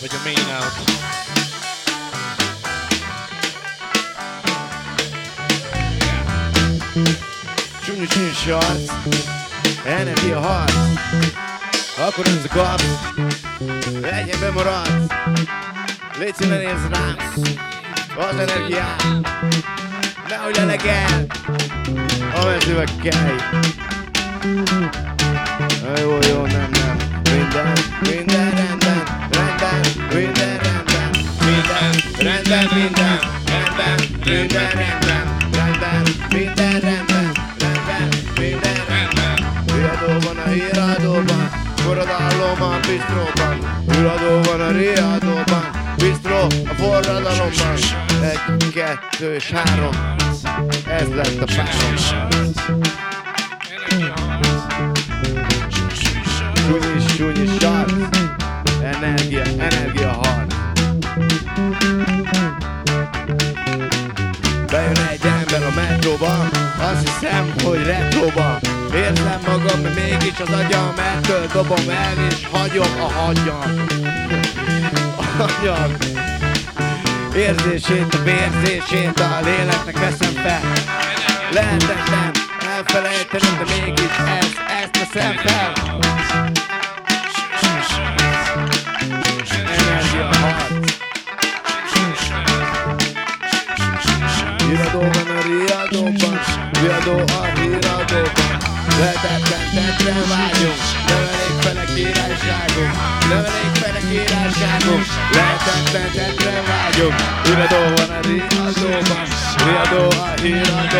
Vagy a main out. Csúnya sharc, energia harc. Akkor ez a kapsz, legyen bemaradsz. Légy színe nézz rám, az energiát. Nehogy lelegel, a mezővekkel. Jó, nem. Minden rendben, minden rendben. Híradó van a híradóban, forradalom a bistróban. Híradó van a riadóban, bistró a forradalomban. 1, 2 és 3, ez lett a párom. Csúnyis sarc, energia harc. Bejön egy ember a metróba, azt hiszem, hogy retróba. Érzem magam, de mégis az agyam, ettől dobom el és hagyom a hagyam. Érzését, a vérzését a léleknek veszem fel. Lehetetlen elfelejtenem, de mégis ezt veszem fel. Energia harc. Híradó van a riadóban, riadó a híradóban. Lehetetlen tettre vágyunk, nem elég fele királyságunk, lehetetlen tettre vágyunk. Híradó van a riadóban, riadó a híradóban.